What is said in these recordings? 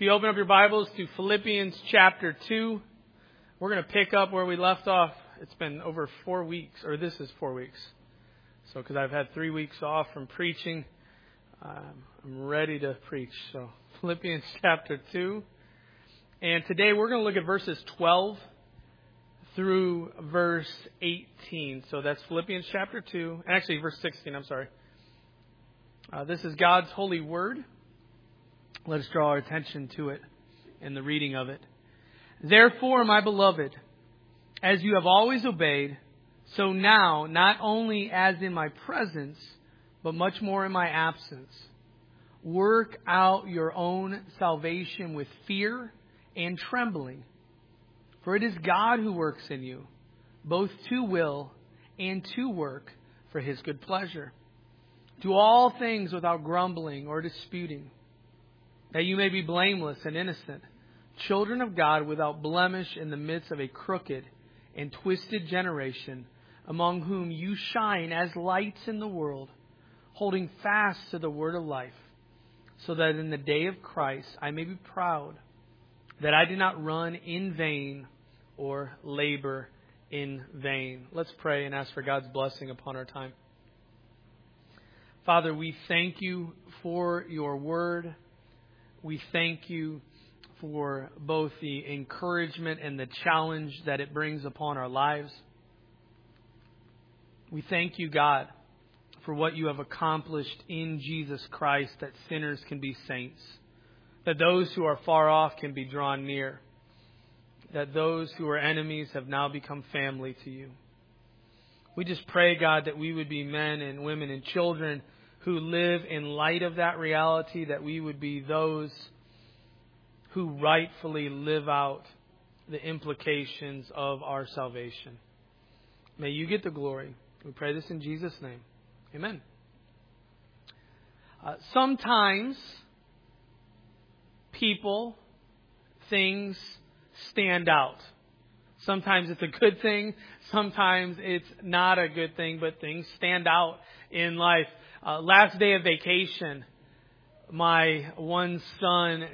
you open up your Bibles to Philippians chapter 2, we're going to pick up where we left off. It's been over 4 weeks, or this is 4 weeks. So, because I've had 3 weeks off from preaching, I'm ready to preach. So, Philippians chapter 2. And today we're going to look at verses 12 through verse 18. So, that's Philippians chapter 2. Actually, verse 16, I'm sorry. This is God's holy word. Let us draw our attention to it in the reading of it. Therefore, my beloved, as you have always obeyed, so now, not only as in my presence, but much more in my absence, work out your own salvation with fear and trembling. For it is God who works in you, both to will and to work for His good pleasure. Do all things without grumbling or disputing, that you may be blameless and innocent, children of God without blemish in the midst of a crooked and twisted generation, among whom you shine as lights in the world, holding fast to the word of life, so that in the day of Christ I may be proud that I did not run in vain or labor in vain. Let's pray and ask for God's blessing upon our time. Father, we thank you for your word. We thank you for both the encouragement and the challenge that it brings upon our lives. We thank you, God, for what you have accomplished in Jesus Christ, that sinners can be saints, that those who are far off can be drawn near, that those who are enemies have now become family to you. We just pray, God, that we would be men and women and children who live in light of that reality, that we would be those who rightfully live out the implications of our salvation. May you get the glory. We pray this in Jesus' name. Amen. Sometimes people, things stand out. Sometimes it's a good thing. Sometimes it's not a good thing, but things stand out in life. Last day of vacation, my one son,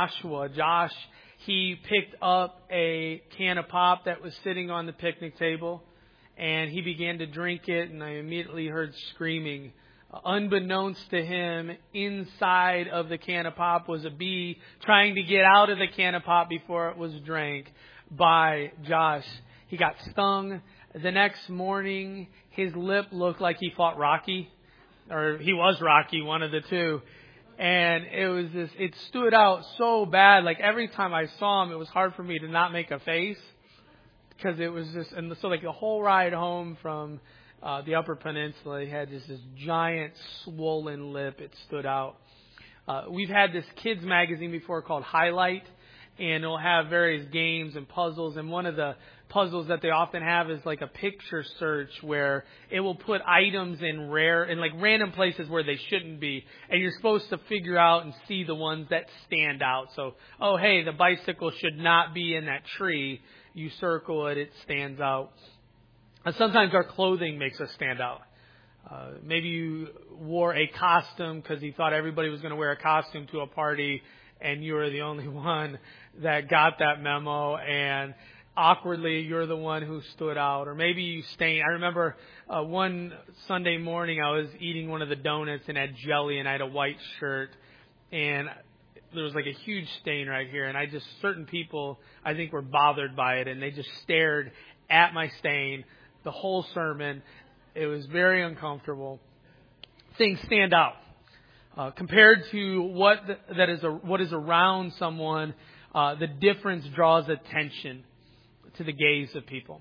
Josh, he picked up a can of pop that was sitting on the picnic table, and he began to drink it, and I immediately heard screaming. Unbeknownst to him, inside of the can of pop was a bee trying to get out of the can of pop before it was drank by Josh. He got stung. The next morning, his lip looked like he fought Rocky. Or he was Rocky, one of the two. And it stood out so bad. Like every time I saw him, it was hard for me to not make a face. Because it was just, and so like the whole ride home from the Upper Peninsula, he had just this giant swollen lip. It stood out. We've had this kids magazine before called Highlight. And it'll have various games and puzzles. And one of the puzzles that they often have is like a picture search where it will put items in like random places where they shouldn't be. And you're supposed to figure out and see the ones that stand out. So, oh, hey, the bicycle should not be in that tree. You circle it, it stands out. And sometimes our clothing makes us stand out. Maybe you wore a costume because you thought everybody was going to wear a costume to a party, and you were the only one that got that memo, and awkwardly you're the one who stood out. Or maybe you stained. I remember one Sunday morning I was eating one of the donuts and had jelly, and I had a white shirt, and there was like a huge stain right here, and certain people I think were bothered by it, and they just stared at my stain the whole sermon. It was very uncomfortable. Things stand out. Compared to what is around someone, the difference draws attention to the gaze of people.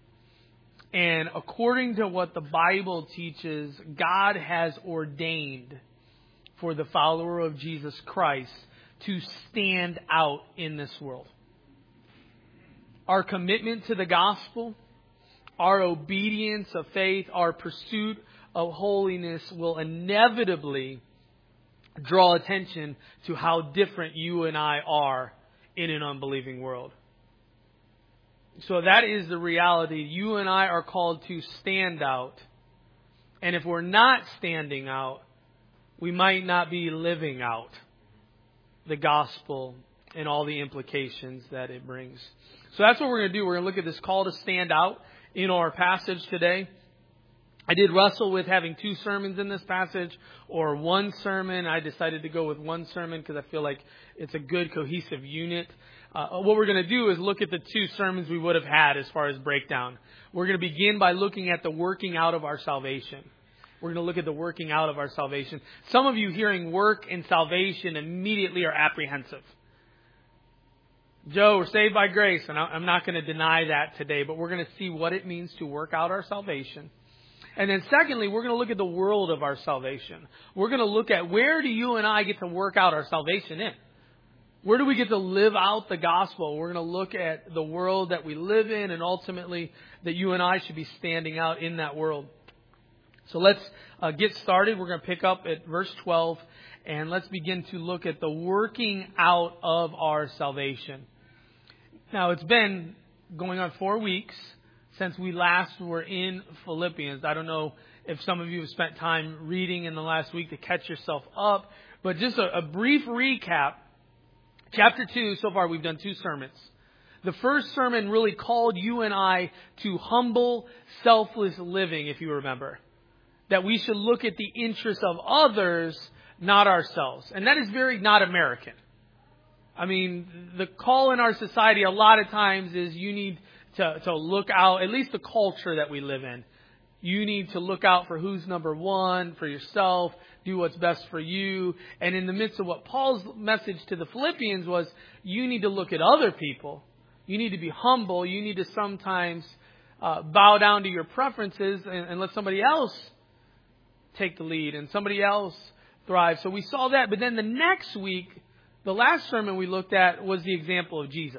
And according to what the Bible teaches, God has ordained for the follower of Jesus Christ to stand out in this world. Our commitment to the gospel, our obedience of faith, our pursuit of holiness will inevitably draw attention to how different you and I are in an unbelieving world. So that is the reality. You and I are called to stand out. And if we're not standing out, we might not be living out the gospel and all the implications that it brings. So that's what we're going to do. We're going to look at this call to stand out in our passage today. I did wrestle with having 2 sermons in this passage or 1 sermon. I decided to go with 1 sermon because I feel like it's a good cohesive unit. What we're going to do is look at the 2 sermons we would have had as far as breakdown. We're going to begin by looking at the working out of our salvation. We're going to look at the working out of our salvation. Some of you hearing work and salvation immediately are apprehensive. Joe, we're saved by grace, and I'm not going to deny that today, but we're going to see what it means to work out our salvation. And then secondly, we're going to look at the world of our salvation. We're going to look at where do you and I get to work out our salvation in? Where do we get to live out the gospel? We're going to look at the world that we live in and ultimately that you and I should be standing out in that world. So let's get started. We're going to pick up at verse 12 and let's begin to look at the working out of our salvation. Now, it's been going on 4 weeks since we last were in Philippians. I don't know if some of you have spent time reading in the last week to catch yourself up, but just a brief recap. Chapter 2, so far we've done 2 sermons. The first sermon really called you and I to humble, selfless living, if you remember. That we should look at the interests of others, not ourselves. And that is very not American. I mean, the call in our society a lot of times is you need to look out, at least the culture that we live in. You need to look out for who's number one, for yourself, do what's best for you. And in the midst of what Paul's message to the Philippians was, you need to look at other people. You need to be humble. You need to sometimes bow down to your preferences and let somebody else take the lead and somebody else thrive. So we saw that. But then the next week, the last sermon we looked at was the example of Jesus.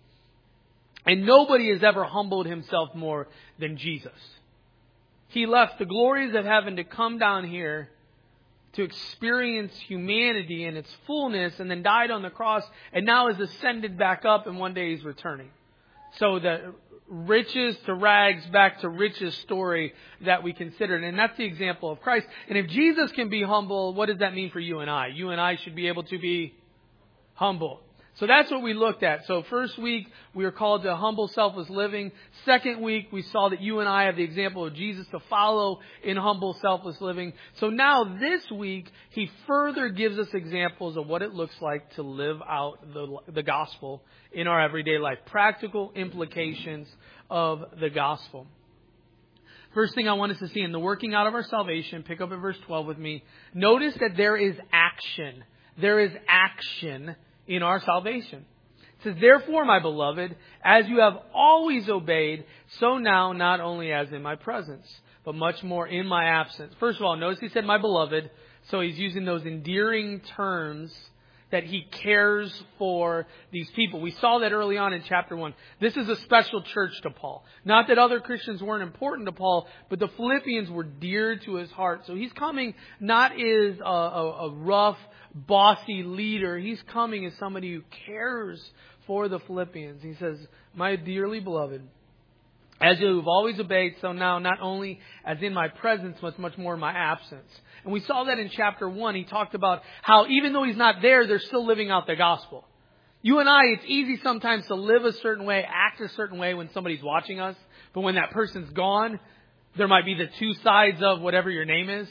And nobody has ever humbled himself more than Jesus. He left the glories of heaven to come down here to experience humanity in its fullness and then died on the cross and now is ascended back up and one day he's returning. So the riches to rags back to riches story that we considered. And that's the example of Christ. And if Jesus can be humble, what does that mean for you and I? You and I should be able to be humble. So that's what we looked at. So first week, we were called to humble, selfless living. Second week, we saw that you and I have the example of Jesus to follow in humble, selfless living. So now this week, he further gives us examples of what it looks like to live out the gospel in our everyday life. Practical implications of the gospel. First thing I want us to see in the working out of our salvation, pick up at verse 12 with me. Notice that there is action. There is action in our salvation. It says, therefore, my beloved, as you have always obeyed, so now not only as in my presence, but much more in my absence. First of all, notice he said, my beloved. So he's using those endearing terms that he cares for these people. We saw that early on in chapter 1. This is a special church to Paul. Not that other Christians weren't important to Paul, but the Philippians were dear to his heart. So he's coming not as a rough, bossy leader. He's coming as somebody who cares for the Philippians. He says, my dearly beloved, as you have always obeyed, so now not only as in my presence, but much more in my absence. And we saw that in chapter 1. He talked about how even though he's not there, they're still living out the gospel. You and I, it's easy sometimes to live a certain way, act a certain way when somebody's watching us. But when that person's gone, there might be the 2 sides of whatever your name is.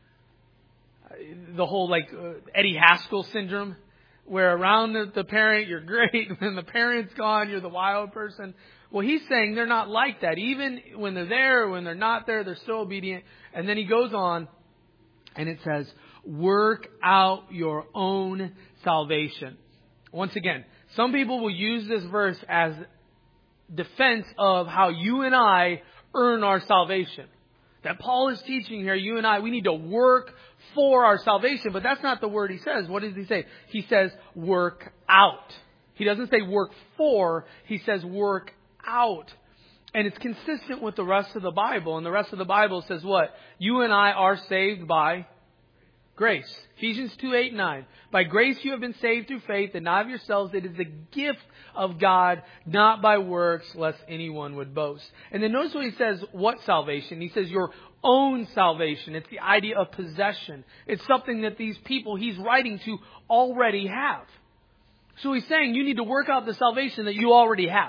The whole Eddie Haskell syndrome, where around the parent you're great, when the parent's gone you're the wild person. Well, he's saying they're not like that. Even when they're there, when they're not there, they're still obedient. And then he goes on and it says, work out your own salvation. Once again, some people will use this verse as defense of how you and I earn our salvation. That Paul is teaching here, you and I, we need to work for our salvation. But that's not the word he says. What does he say? He says work out. He doesn't say work for. He says work out. And it's consistent with the rest of the Bible. And the rest of the Bible says what? You and I are saved by grace. Ephesians 2:8-9. By grace you have been saved through faith, and not of yourselves. It is the gift of God, not by works, lest anyone would boast. And then notice what he says, what salvation? He says your own salvation. It's the idea of possession. It's something that these people he's writing to already have. So he's saying you need to work out the salvation that you already have.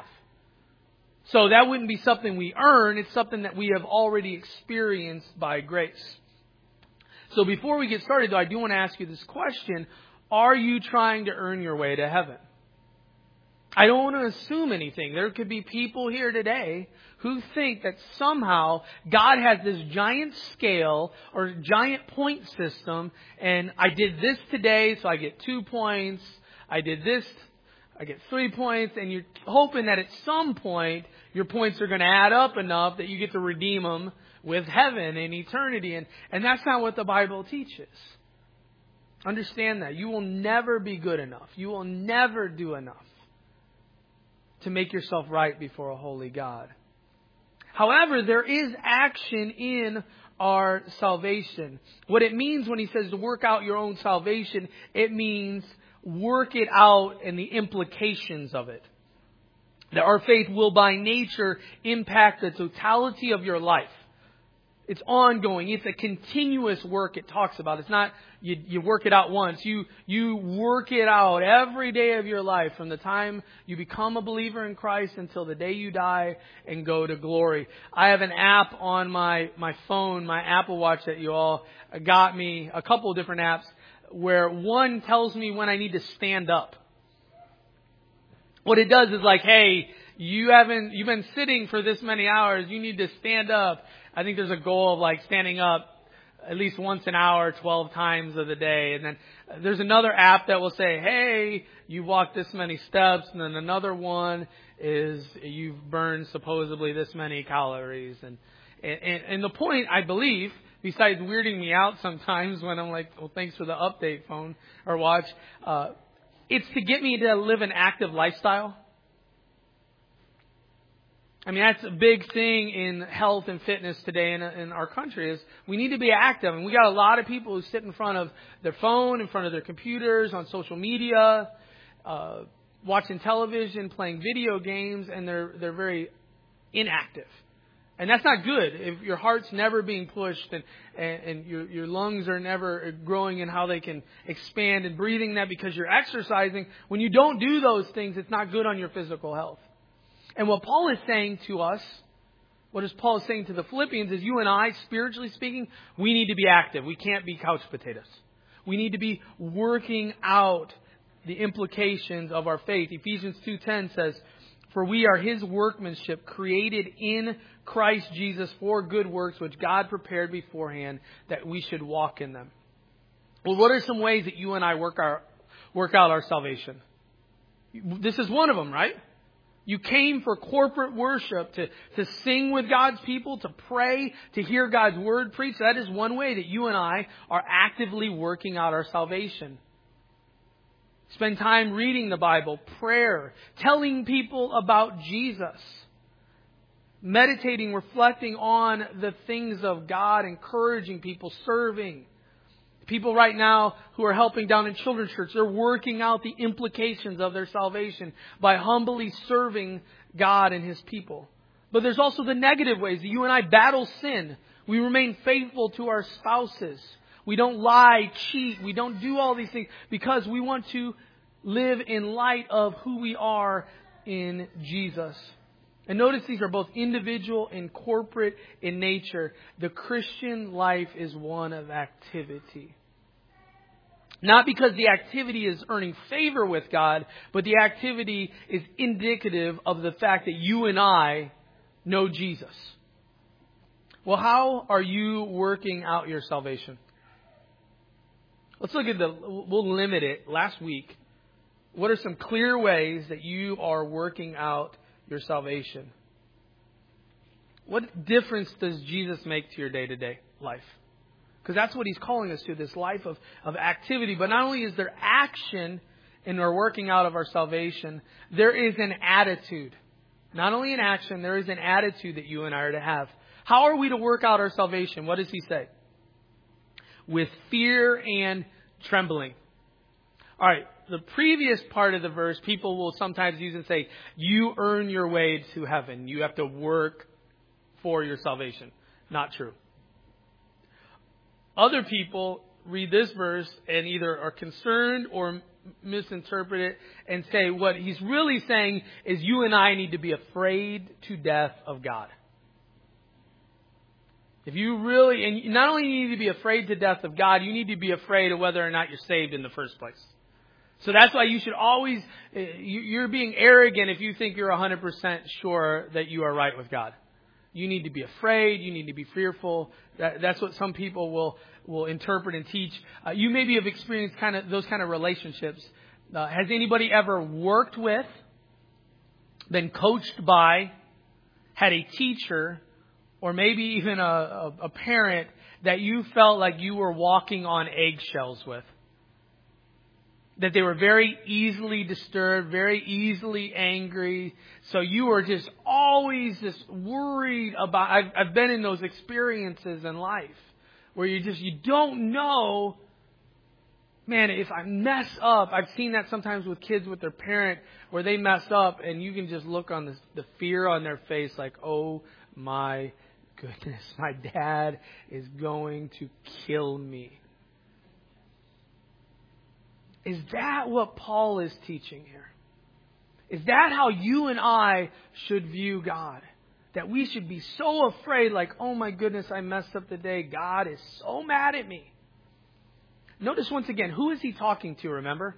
So that wouldn't be something we earn. It's something that we have already experienced by grace. So before we get started, though, I do want to ask you this question. Are you trying to earn your way to heaven? I don't want to assume anything. There could be people here today who think that somehow God has this giant scale or giant point system, and I did this today, so I get 2 points. I did this, I get 3 points, and you're hoping that at some point your points are going to add up enough that you get to redeem them with heaven and eternity. And that's not what the Bible teaches. Understand that. You will never be good enough. You will never do enough to make yourself right before a holy God. However, there is action in our salvation. What it means when he says to work out your own salvation, it means work it out and the implications of it. That our faith will by nature impact the totality of your life. It's ongoing. It's a continuous work it talks about. It's not you work it out once. You work it out every day of your life from the time you become a believer in Christ until the day you die and go to glory. I have an app on my phone, my Apple Watch that you all got me, a couple of different apps, where one tells me when I need to stand up. What it does is like, hey, you've been sitting for this many hours. You need to stand up. I think there's a goal of like standing up at least once an hour, 12 times of the day. And then there's another app that will say, hey, you walked this many steps. And then another one is you've burned supposedly this many calories. And the point, I believe, besides weirding me out sometimes when I'm like, well, thanks for the update phone or watch, it's to get me to live an active lifestyle. I mean, that's a big thing in health and fitness today in our country is we need to be active. And we got a lot of people who sit in front of their phone, in front of their computers, on social media, watching television, playing video games, and they're very inactive. And that's not good. If your heart's never being pushed and your lungs are never growing in how they can expand and breathing that because you're exercising, when you don't do those things, it's not good on your physical health. And what Paul is saying to us, what is Paul saying to the Philippians is you and I, spiritually speaking, we need to be active. We can't be couch potatoes. We need to be working out the implications of our faith. Ephesians 2:10 says, for we are His workmanship created in Christ Jesus for good works, which God prepared beforehand that we should walk in them. Well, what are some ways that you and I work out our salvation? This is one of them, right? You came for corporate worship, to sing with God's people, to pray, to hear God's word preached. That is one way that you and I are actively working out our salvation. Spend time reading the Bible, prayer, telling people about Jesus, meditating, reflecting on the things of God, encouraging people, serving. People right now who are helping down in children's church, they're working out the implications of their salvation by humbly serving God and His people. But there's also the negative ways that you and I battle sin. We remain faithful to our spouses. We don't lie, cheat. We don't do all these things because we want to live in light of who we are in Jesus. And notice these are both individual and corporate in nature. The Christian life is one of activity. Not because the activity is earning favor with God, but the activity is indicative of the fact that you and I know Jesus. Well, how are you working out your salvation? Let's look at we'll limit it last week. What are some clear ways that you are working out your salvation? What difference does Jesus make to your day-to-day life? Because that's what He's calling us to, this life of activity. But not only is there action in our working out of our salvation, there is an attitude. Not only an action, there is an attitude that you and I are to have. How are we to work out our salvation? What does He say? With fear and trembling. All right. The previous part of the verse, people will sometimes use and say, you earn your way to heaven. You have to work for your salvation. Not true. Other people read this verse and either are concerned or misinterpret it and say what he's really saying is you and I need to be afraid to death of God. If you really, and you not only need to be afraid to death of God, you need to be afraid of whether or not you're saved in the first place. So that's why you should always, you're being arrogant if you think you're 100% sure that you are right with God. You need to be afraid. You need to be fearful. That's what some people will interpret and teach. You maybe have experienced kind of those kind of relationships. Has anybody ever worked with, been coached by, had a teacher, or maybe even a parent that you felt like you were walking on eggshells with? That they were very easily disturbed, very easily angry. So you were just always just worried about, I've been in those experiences in life where you don't know, man, if I mess up. I've seen that sometimes with kids with their parent where they mess up and you can just look on the fear on their face like, oh my goodness, my dad is going to kill me. Is that what Paul is teaching here? Is that how you and I should view God? That we should be so afraid, like, oh my goodness, I messed up today. God is so mad at me. Notice once again, who is he talking to, remember?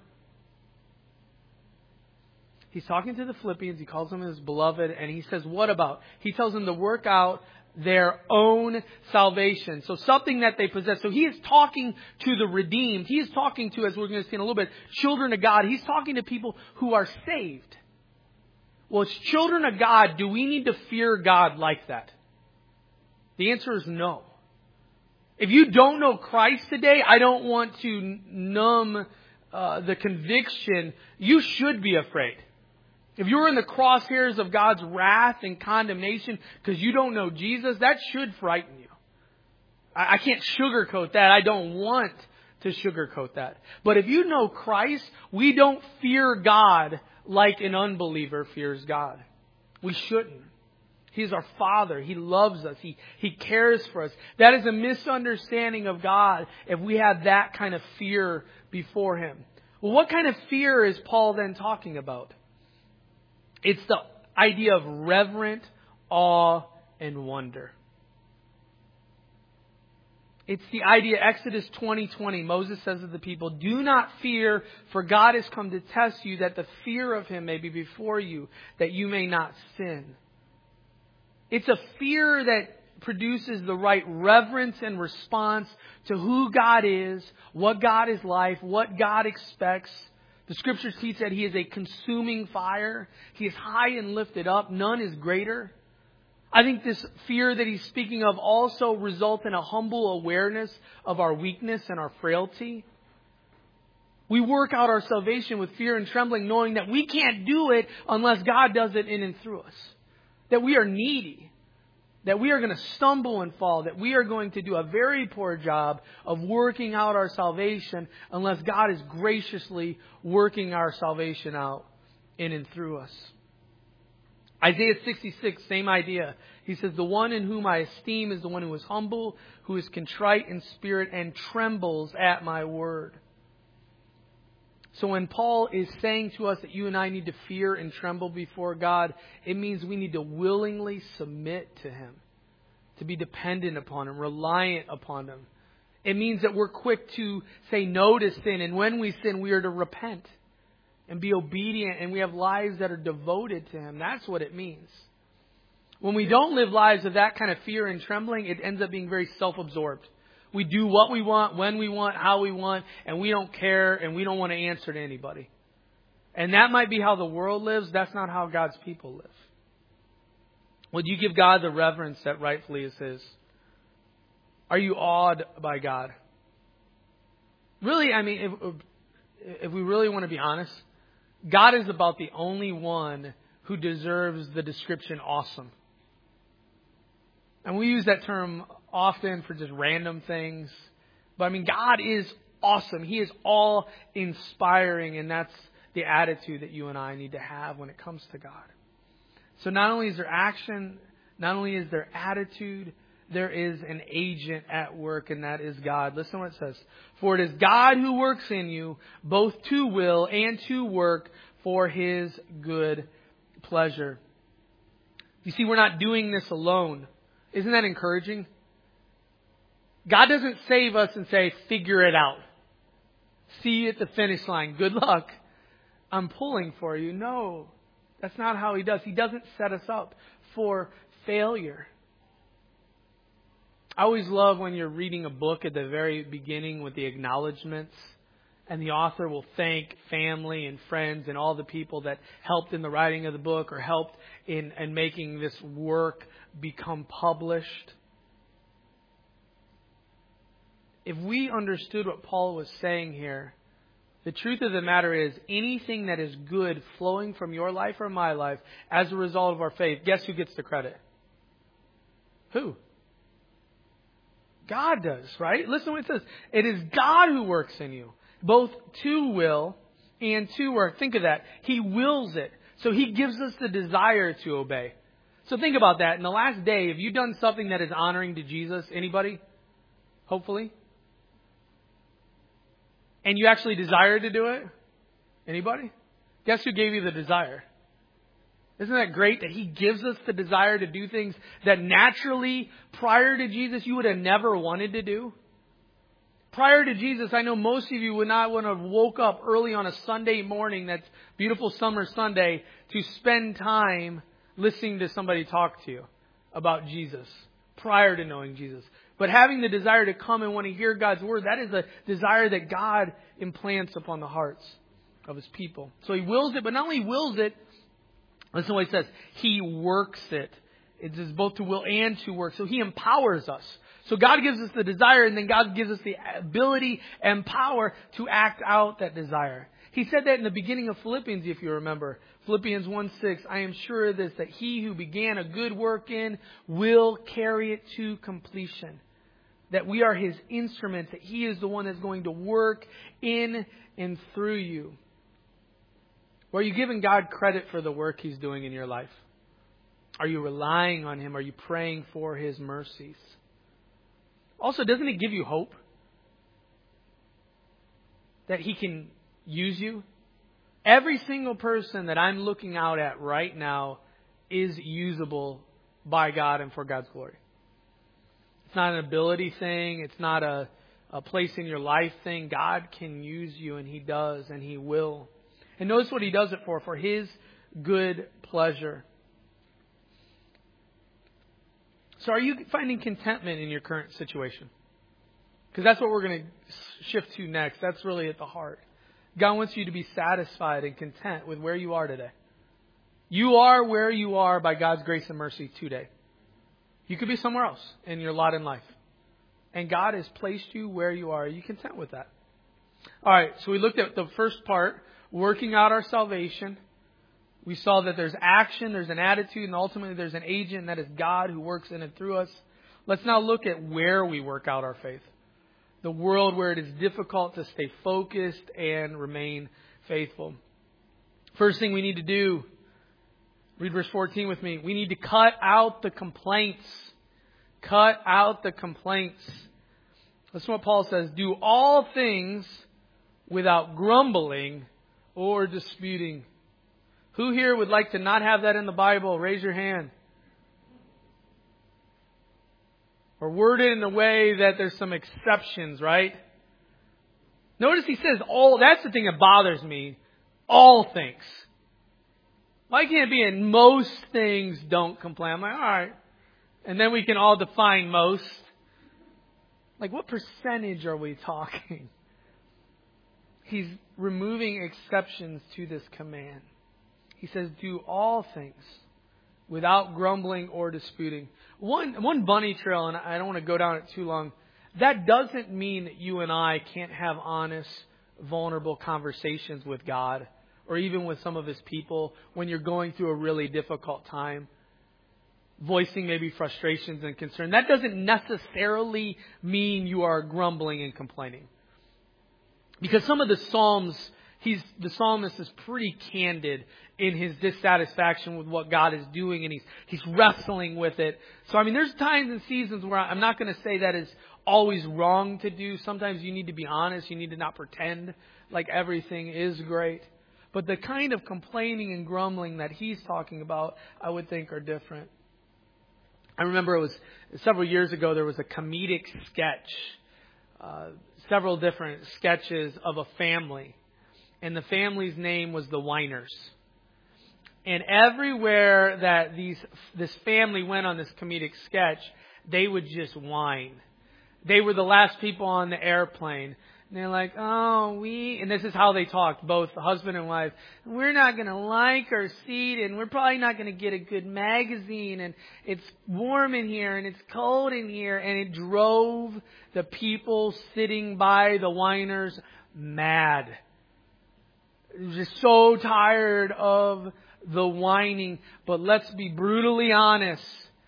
He's talking to the Philippians. He calls them his beloved. And he says, what about? He tells them to work out their own salvation. So something that they possess. So he is talking to the redeemed. He is talking to, as we're going to see in a little bit, children of God. He's talking to people who are saved. Well, as children of God, do we need to fear God like that? The answer is no. If you don't know Christ today, I don't want to numb the conviction. You should be afraid. If you're in the crosshairs of God's wrath and condemnation because you don't know Jesus, that should frighten you. I can't sugarcoat that. I don't want to sugarcoat that. But if you know Christ, we don't fear God like an unbeliever fears God. We shouldn't. He's our Father. He loves us. He cares for us. That is a misunderstanding of God if we have that kind of fear before Him. Well, what kind of fear is Paul then talking about? It's the idea of reverent awe and wonder. It's the idea, Exodus 20:20, Moses says to the people, do not fear, for God has come to test you, that the fear of Him may be before you, that you may not sin. It's a fear that produces the right reverence and response to who God is, what God is like, what God expects. The Scriptures teach that He is a consuming fire. He is high and lifted up. None is greater. I think this fear that he's speaking of also results in a humble awareness of our weakness and our frailty. We work out our salvation with fear and trembling, knowing that we can't do it unless God does it in and through us. That we are needy. That we are going to stumble and fall. That we are going to do a very poor job of working out our salvation unless God is graciously working our salvation out in and through us. Isaiah 66, same idea. He says, the one in whom I esteem is the one who is humble, who is contrite in spirit, and trembles at my word. So when Paul is saying to us that you and I need to fear and tremble before God, it means we need to willingly submit to Him, to be dependent upon Him, reliant upon Him. It means that we're quick to say no to sin, and when we sin, we are to repent and be obedient, and we have lives that are devoted to Him. That's what it means. When we don't live lives of that kind of fear and trembling, it ends up being very self-absorbed. We do what we want, when we want, how we want, and we don't care, and we don't want to answer to anybody. And that might be how the world lives. That's not how God's people live. Would you give God the reverence that rightfully is His? Are you awed by God? Really, I mean, if we really want to be honest, God is about the only one who deserves the description awesome. And we use that term often for just random things. But I mean, God is awesome. He is all-inspiring. And that's the attitude that you and I need to have when it comes to God. So not only is there action, not only is there attitude, there is an agent at work, and that is God. Listen to what it says. For it is God who works in you, both to will and to work for His good pleasure. You see, we're not doing this alone. Isn't that encouraging? God doesn't save us and say, figure it out. See you at the finish line. Good luck. I'm pulling for you. No, that's not how He does. He doesn't set us up for failure. I always love when you're reading a book at the very beginning with the acknowledgments, and the author will thank family and friends and all the people that helped in the writing of the book or helped in making this work become published. If we understood what Paul was saying here, the truth of the matter is anything that is good flowing from your life or my life as a result of our faith, guess who gets the credit? Who? God does, right? Listen to what it says. It is God who works in you, both to will and to work. Think of that. He wills it. So He gives us the desire to obey. So think about that. In the last day, have you done something that is honoring to Jesus? Anybody? Hopefully. And you actually desire to do it? Anybody? Guess who gave you the desire? Isn't that great that He gives us the desire to do things that naturally, prior to Jesus, you would have never wanted to do? Prior to Jesus, I know most of you would not want to have woke up early on a Sunday morning, that's beautiful summer Sunday, to spend time listening to somebody talk to you about Jesus prior to knowing Jesus. But having the desire to come and want to hear God's Word, that is a desire that God implants upon the hearts of His people. So He wills it, but not only wills it, listen to what He says. He works it. It is both to will and to work. So He empowers us. So God gives us the desire, and then God gives us the ability and power to act out that desire. He said that in the beginning of Philippians, if you remember. Philippians 1:6, I am sure of this, that He who began a good work in will carry it to completion. That we are His instruments, that He is the one that's going to work in and through you. Or are you giving God credit for the work He's doing in your life? Are you relying on Him? Are you praying for His mercies? Also, doesn't it give you hope that He can use you? Every single person that I'm looking out at right now is usable by God and for God's glory. It's not an ability thing. It's not a place in your life thing. God can use you, and He does, and He will. And notice what He does it for His good pleasure. So are you finding contentment in your current situation? Because that's what we're going to shift to next. That's really at the heart. God wants you to be satisfied and content with where you are today. You are where you are by God's grace and mercy today. You could be somewhere else in your lot in life. And God has placed you where you are. Are you content with that? All right, so we looked at the first part, working out our salvation. We saw that there's action, there's an attitude, and ultimately there's an agent, and that is God who works in and through us. Let's now look at where we work out our faith. The world where it is difficult to stay focused and remain faithful. First thing we need to do, read verse 14 with me. We need to cut out the complaints. Cut out the complaints. Listen to what Paul says. Do all things without grumbling or disputing. Who here would like to not have that in the Bible? Raise your hand. Or word it in a way that there's some exceptions, right? Notice he says all. That's the thing that bothers me. All things. Why can't it be in most things don't complain? I'm like, all right. And then we can all define most. Like, what percentage are we talking? He's removing exceptions to this command. He says, do all things without grumbling or disputing. One bunny trail, and I don't want to go down it too long, that doesn't mean that you and I can't have honest, vulnerable conversations with God or even with some of His people when you're going through a really difficult time, voicing maybe frustrations and concern. That doesn't necessarily mean you are grumbling and complaining. Because some of the Psalms the psalmist is pretty candid in his dissatisfaction with what God is doing, and he's wrestling with it. So, there's times and seasons where I'm not going to say that is always wrong to do. Sometimes you need to be honest. You need to not pretend like everything is great. But the kind of complaining and grumbling that he's talking about, I would think, are different. I remember it was several years ago, there was a comedic sketch, several different sketches of a family. And the family's name was the Whiners. And everywhere that this family went on this comedic sketch, they would just whine. They were the last people on the airplane. And they're like, and this is how they talked, both husband and wife. We're not going to like our seat, and we're probably not going to get a good magazine, and it's warm in here, and it's cold in here. And it drove the people sitting by the Whiners mad. It was just so tired of the whining. But let's be brutally honest.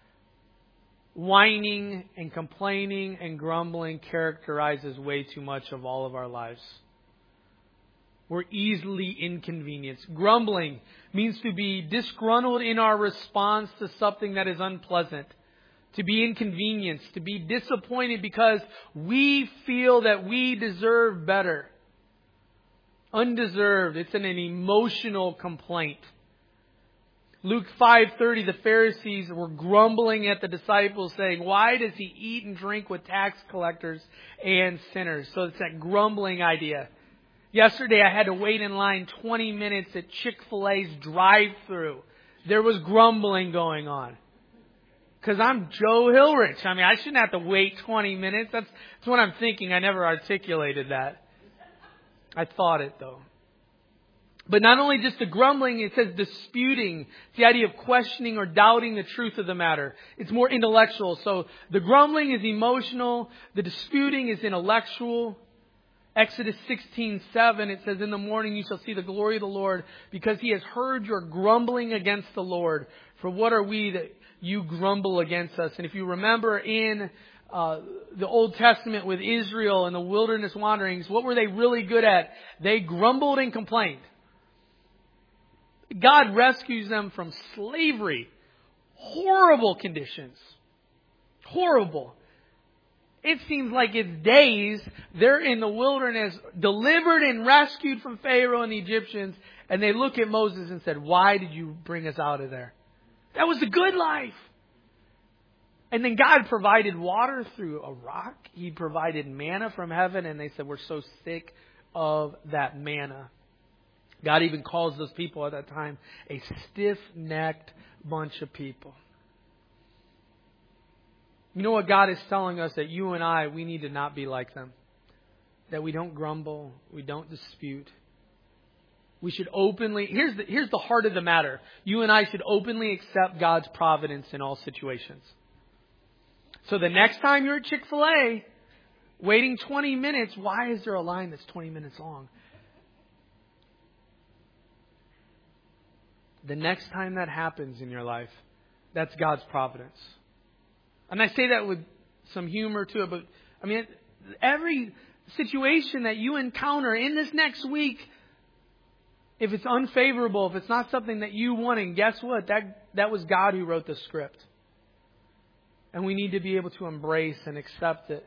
Whining and complaining and grumbling characterizes way too much of all of our lives. We're easily inconvenienced. Grumbling means to be disgruntled in our response to something that is unpleasant. To be inconvenienced. To be disappointed because we feel that we deserve better. Undeserved. It's an emotional complaint. Luke 5:30, the Pharisees were grumbling at the disciples, saying, "Why does he eat and drink with tax collectors and sinners?" So it's that grumbling idea. Yesterday I had to wait in line 20 minutes at Chick-fil-A's drive-thru. There was grumbling going on. Because I'm Joe Hilrich. I shouldn't have to wait 20 minutes. That's what I'm thinking. I never articulated that. I thought it, though. But not only just the grumbling, it says disputing. It's the idea of questioning or doubting the truth of the matter. It's more intellectual. So the grumbling is emotional. The disputing is intellectual. Exodus 16:7, it says, "In the morning you shall see the glory of the Lord, because he has heard your grumbling against the Lord. For what are we that you grumble against us?" And if you remember in the Old Testament with Israel and the wilderness wanderings, what were they really good at? They grumbled and complained. God rescues them from slavery. Horrible conditions. Horrible. It seems like it's days. They're in the wilderness, delivered and rescued from Pharaoh and the Egyptians. And they look at Moses and said, "Why did you bring us out of there? That was the good life." And then God provided water through a rock. He provided manna from heaven. And they said, "We're so sick of that manna." God even calls those people at that time a stiff-necked bunch of people. You know what God is telling us? That you and I, we need to not be like them. That we don't grumble. We don't dispute. We should openly... Here's the heart of the matter. You and I should openly accept God's providence in all situations. So the next time you're at Chick-fil-A, waiting 20 minutes, why is there a line that's 20 minutes long? The next time that happens in your life, that's God's providence. And I say that with some humor to it, but every situation that you encounter in this next week, if it's unfavorable, if it's not something that you want, and guess what? That was God who wrote the script. And we need to be able to embrace and accept it.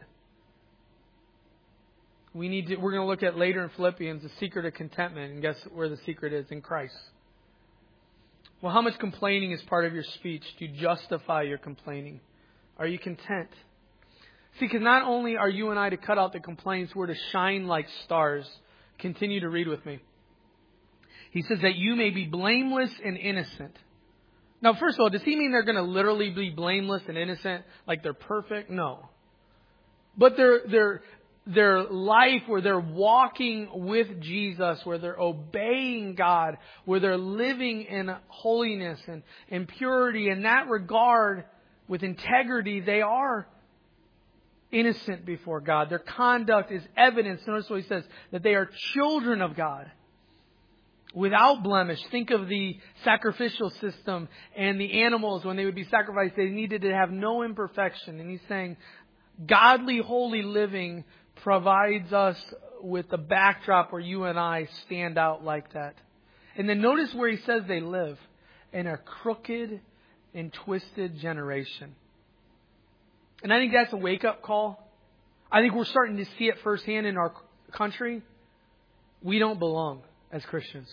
We're going to look at later in Philippians the secret of contentment, and guess where the secret is? In Christ. Well, how much complaining is part of your speech? Do you justify your complaining? Are you content? See, because not only are you and I to cut out the complaints, we're to shine like stars. Continue to read with me. He says that you may be blameless and innocent. Now, first of all, does he mean they're going to literally be blameless and innocent, like they're perfect? No. But their life where they're walking with Jesus, where they're obeying God, where they're living in holiness and purity. In that regard, with integrity, they are innocent before God. Their conduct is evidence. Notice what he says, that they are children of God. Without blemish. Think of the sacrificial system and the animals when they would be sacrificed. They needed to have no imperfection. And he's saying, godly, holy living provides us with the backdrop where you and I stand out like that. And then notice where he says they live. In a crooked and twisted generation. And I think that's a wake-up call. I think we're starting to see it firsthand in our country. We don't belong as Christians.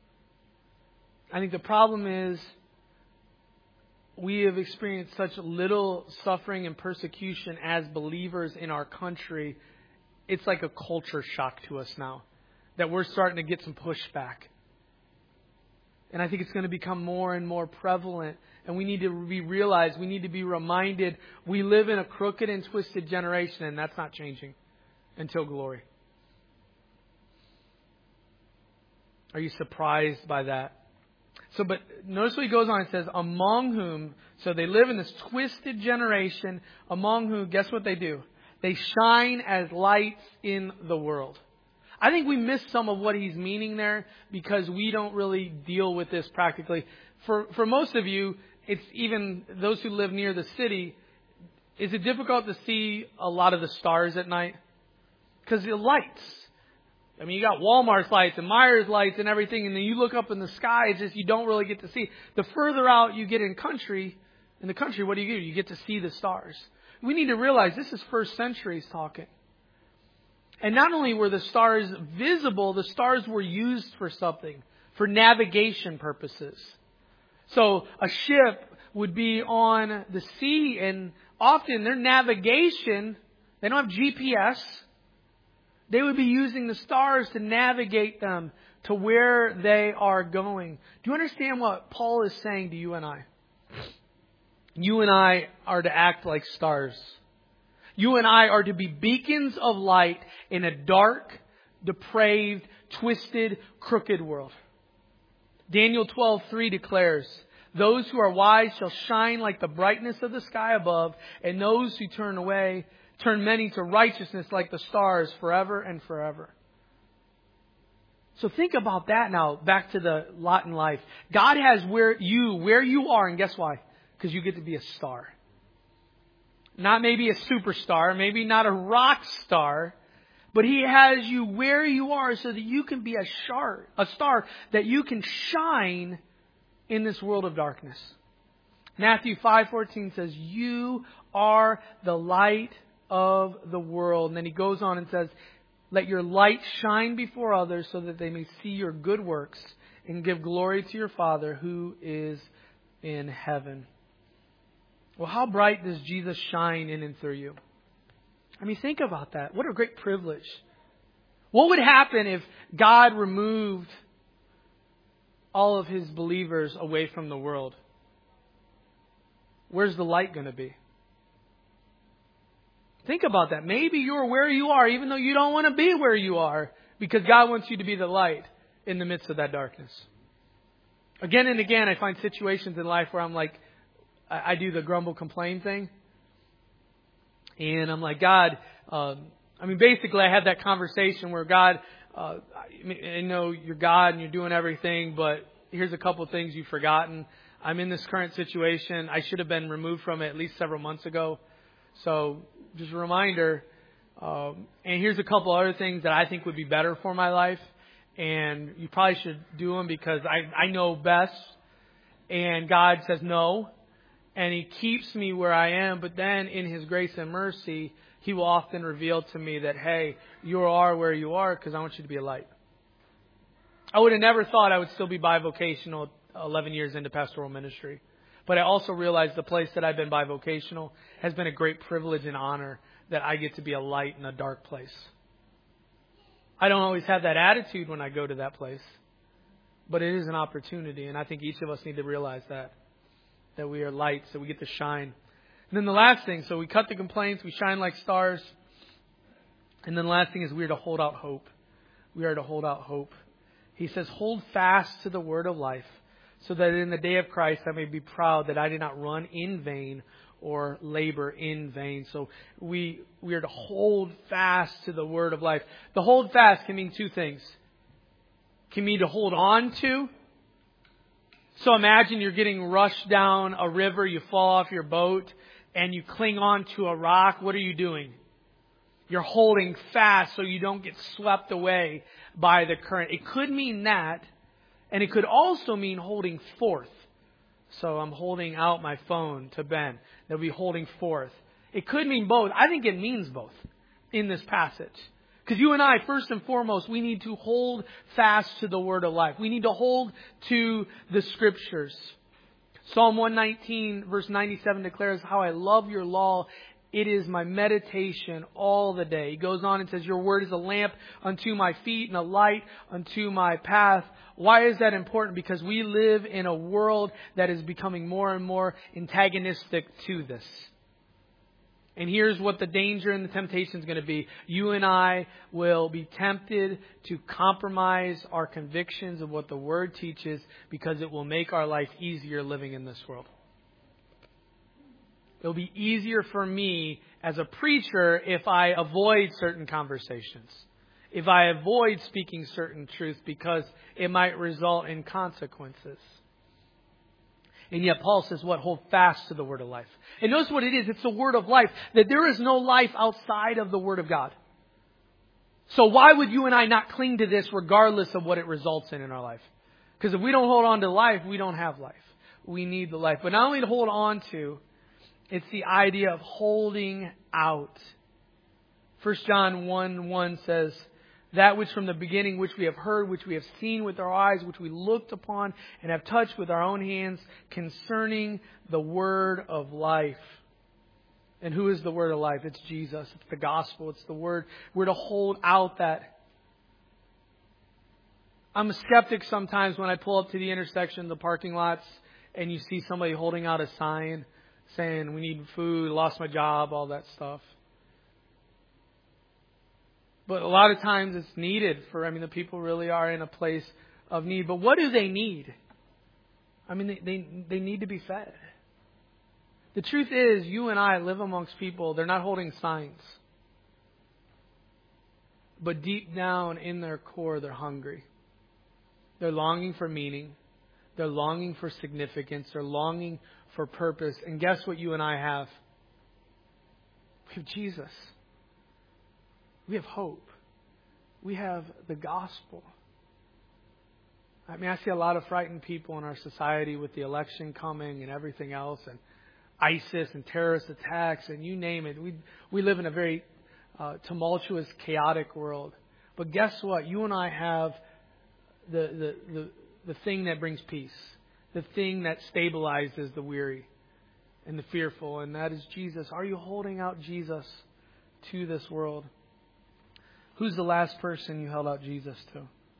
I think the problem is we have experienced such little suffering and persecution as believers in our country. It's like a culture shock to us now that we're starting to get some pushback. And I think it's going to become more and more prevalent. And we need to be realized, we need to be reminded, we live in a crooked and twisted generation, and that's not changing until glory. Are you surprised by that? But notice what he goes on and says, among whom, so they live in this twisted generation, among whom, guess what they do? They shine as lights in the world. I think we miss some of what he's meaning there because we don't really deal with this practically. For most of you, it's even those who live near the city, is it difficult to see a lot of the stars at night? Because the lights. I mean, you got Walmart's lights and Myers lights and everything, and then you look up in the sky, it's just you don't really get to see. The further out you get in the country, what do? You get to see the stars. We need to realize this is first centuries talking. And not only were the stars visible, the stars were used for something, for navigation purposes. So a ship would be on the sea, and often their navigation, they don't have GPS. They would be using the stars to navigate them to where they are going. Do you understand what Paul is saying to you and I? You and I are to act like stars. You and I are to be beacons of light in a dark, depraved, twisted, crooked world. Daniel 12:3 declares, "Those who are wise shall shine like the brightness of the sky above, and those who turn many to righteousness like the stars forever and forever." So think about that now, back to the lot in life. God has where you are, and guess why? Because you get to be a star. Not maybe a superstar, maybe not a rock star, but He has you where you are so that you can be a star, that you can shine in this world of darkness. Matthew 5:14 says, "You are the light of the world." And then He goes on and says, "Let your light shine before others so that they may see your good works and give glory to your Father who is in heaven." Well, how bright does Jesus shine in and through you? I mean, think about that. What a great privilege. What would happen if God removed all of His believers away from the world? Where's the light going to be? Think about that. Maybe you're where you are, even though you don't want to be where you are, because God wants you to be the light in the midst of that darkness. Again and again, I find situations in life where I'm like, I do the grumble, complain thing. And I'm like, God, basically I had that conversation where God, I know you're God and you're doing everything, but here's a couple of things you've forgotten. I'm in this current situation. I should have been removed from it at least several months ago. So just a reminder. And here's a couple other things that I think would be better for my life. And you probably should do them because I know best. And God says no. And He keeps me where I am. But then in His grace and mercy, He will often reveal to me that, hey, you are where you are because I want you to be a light. I would have never thought I would still be bivocational 11 years into pastoral ministry. But I also realized the place that I've been bivocational has been a great privilege and honor that I get to be a light in a dark place. I don't always have that attitude when I go to that place. But it is an opportunity. And I think each of us need to realize that we are lights, that we get to shine. And then the last thing, so we cut the complaints, we shine like stars. And then the last thing is we are to hold out hope. We are to hold out hope. He says, "Hold fast to the word of life, so that in the day of Christ I may be proud that I did not run in vain or labor in vain." So we are to hold fast to the word of life. The hold fast can mean two things. It can mean to hold on to. So imagine you're getting rushed down a river, you fall off your boat, and you cling on to a rock. What are you doing? You're holding fast so you don't get swept away by the current. It could mean that, and it could also mean holding forth. So I'm holding out my phone to Ben. They'll be holding forth. It could mean both. I think it means both in this passage. Because you and I, first and foremost, we need to hold fast to the word of life. We need to hold to the Scriptures. Psalm 119, verse 97 declares, "How I love your law. It is my meditation all the day." He goes on and says, "Your word is a lamp unto my feet and a light unto my path." Why is that important? Because we live in a world that is becoming more and more antagonistic to this. And here's what the danger and the temptation is going to be. You and I will be tempted to compromise our convictions of what the Word teaches because it will make our life easier living in this world. It'll be easier for me as a preacher if I avoid certain conversations, if I avoid speaking certain truths, because it might result in consequences. And yet Paul says, what? Hold fast to the word of life. And notice what it is. It's the word of life. That there is no life outside of the word of God. So why would you and I not cling to this regardless of what it results in our life? Because if we don't hold on to life, we don't have life. We need the life. But not only to hold on to, it's the idea of holding out. 1 John 1:1 says, "That which from the beginning, which we have heard, which we have seen with our eyes, which we looked upon and have touched with our own hands, concerning the word of life." And who is the word of life? It's Jesus. It's the gospel. It's the word. We're to hold out that. I'm a skeptic sometimes when I pull up to the intersection, the parking lots, and you see somebody holding out a sign saying, "We need food, lost my job," all that stuff. But a lot of times it's needed the people really are in a place of need. But what do they need? They need to be fed. The truth is, you and I live amongst people, they're not holding signs. But deep down in their core, they're hungry. They're longing for meaning. They're longing for significance. They're longing for purpose. And guess what you and I have? We have Jesus. We have hope. We have the gospel. I see a lot of frightened people in our society with the election coming and everything else, and ISIS and terrorist attacks and you name it. We live in a very tumultuous, chaotic world. But guess what? You and I have the thing that brings peace, the thing that stabilizes the weary and the fearful, and that is Jesus. Are you holding out Jesus to this world? Who's the last person you held out Jesus to?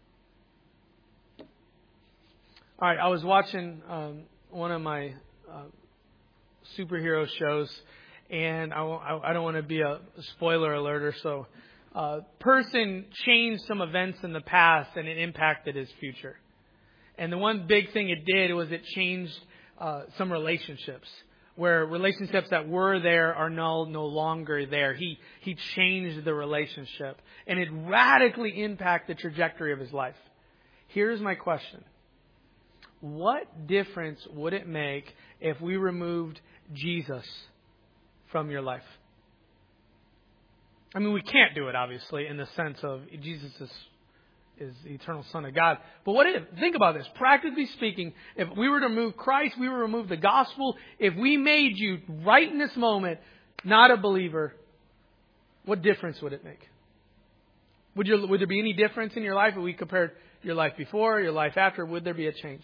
All right, I was watching one of my superhero shows, and I don't want to be a spoiler alert, so person changed some events in the past, and it impacted his future. And the one big thing it did was it changed some relationships, where relationships that were there are no longer there. He changed the relationship, and it radically impacted the trajectory of his life. Here's my question. What difference would it make if we removed Jesus from your life? We can't do it, obviously, in the sense of Jesus is the eternal Son of God. But think about this. Practically speaking, if we were to remove Christ, we were to remove the gospel. If we made you right in this moment not a believer, what difference would it make? Would there be any difference in your life if we compared your life before, your life after? Would there be a change?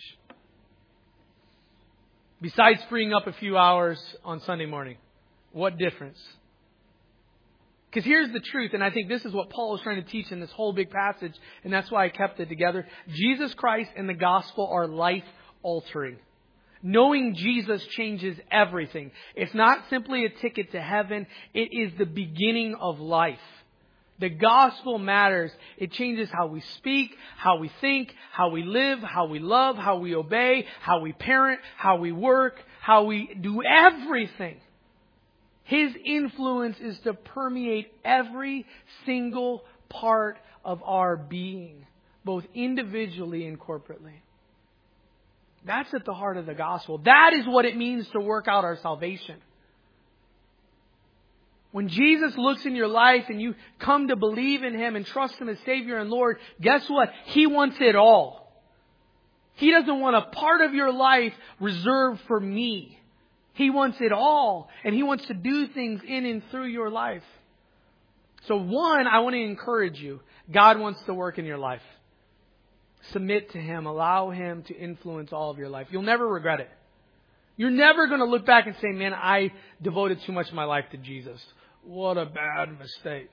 Besides freeing up a few hours on Sunday morning, what difference? Because here's the truth, and I think this is what Paul is trying to teach in this whole big passage, and that's why I kept it together. Jesus Christ and the gospel are life-altering. Knowing Jesus changes everything. It's not simply a ticket to heaven. It is the beginning of life. The gospel matters. It changes how we speak, how we think, how we live, how we love, how we obey, how we parent, how we work, how we do everything. His influence is to permeate every single part of our being, both individually and corporately. That's at the heart of the gospel. That is what it means to work out our salvation. When Jesus looks in your life and you come to believe in Him and trust Him as Savior and Lord, guess what? He wants it all. He doesn't want a part of your life reserved for me. He wants it all. And He wants to do things in and through your life. So one, I want to encourage you. God wants to work in your life. Submit to Him. Allow Him to influence all of your life. You'll never regret it. You're never going to look back and say, man, I devoted too much of my life to Jesus. What a bad mistake.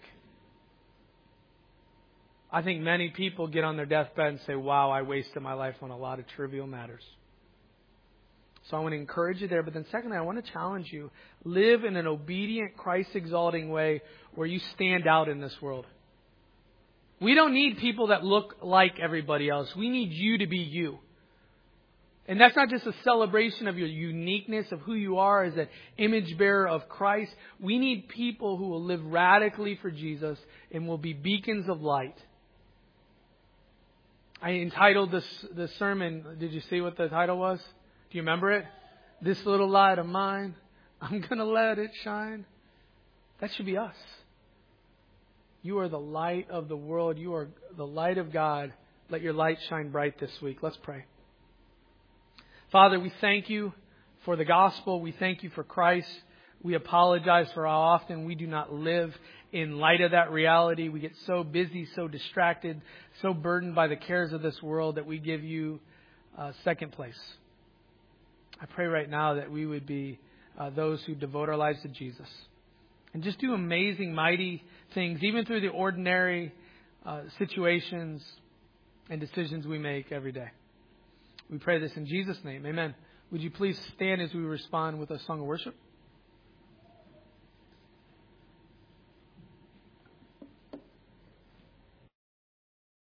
I think many people get on their deathbed and say, wow, I wasted my life on a lot of trivial matters. So I want to encourage you there. But then secondly, I want to challenge you. Live in an obedient, Christ-exalting way where you stand out in this world. We don't need people that look like everybody else. We need you to be you. And that's not just a celebration of your uniqueness, of who you are as an image bearer of Christ. We need people who will live radically for Jesus and will be beacons of light. I entitled this sermon, did you see what the title was? Do you remember it? This little light of mine, I'm going to let it shine. That should be us. You are the light of the world. You are the light of God. Let your light shine bright this week. Let's pray. Father, we thank you for the gospel. We thank you for Christ. We apologize for how often we do not live in light of that reality. We get so busy, so distracted, so burdened by the cares of this world that we give you second place. I pray right now that we would be those who devote our lives to Jesus and just do amazing, mighty things, even through the ordinary situations and decisions we make every day. We pray this in Jesus' name. Amen. Would you please stand as we respond with a song of worship?